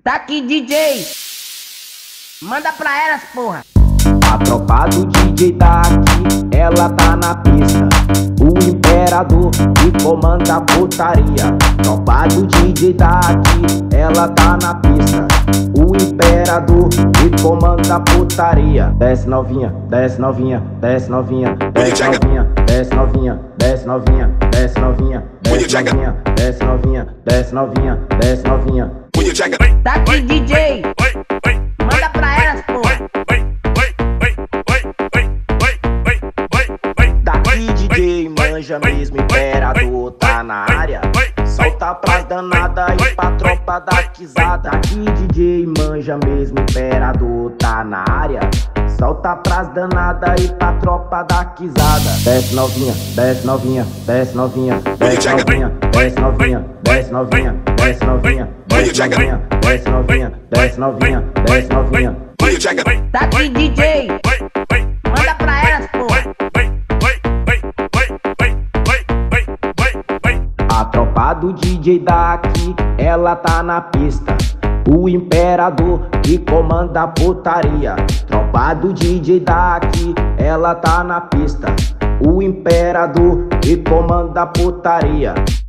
Tá aqui, DJ. Manda pra elas, porra. A tropa do DJ tá aqui, ela tá na pista. O imperador que comanda a putaria. Tropa do DJ tá aqui, ela tá na pista. O imperador que comanda a putaria. Desce novinha, desce novinha, desce novinha, desce novinha, desce novinha, desce novinha, desce novinha, desce novinha, desce novinha, desce novinha, desce novinha. Tá aqui, DJ. Manda pra elas, porra. Daqui DJ manja mesmo, imperador tá na área. Solta pras danada e pra tropa da quizada. Daqui DJ manja mesmo, imperador tá na área. Solta pras danada e pra tropa da quizada. Desce novinha, desce novinha, desce novinha, desce novinha, desce novinha, desce novinha, desce novinha, desce novinha, desce novinha, desce novinha, desce novinha. Tá aqui, DJ. Manda pra elas, porra. A tropa do DJ daqui, ela tá na pista. O imperador que comanda a putaria. Tropa do DJ daqui, ela tá na pista. O imperador que comanda a putaria.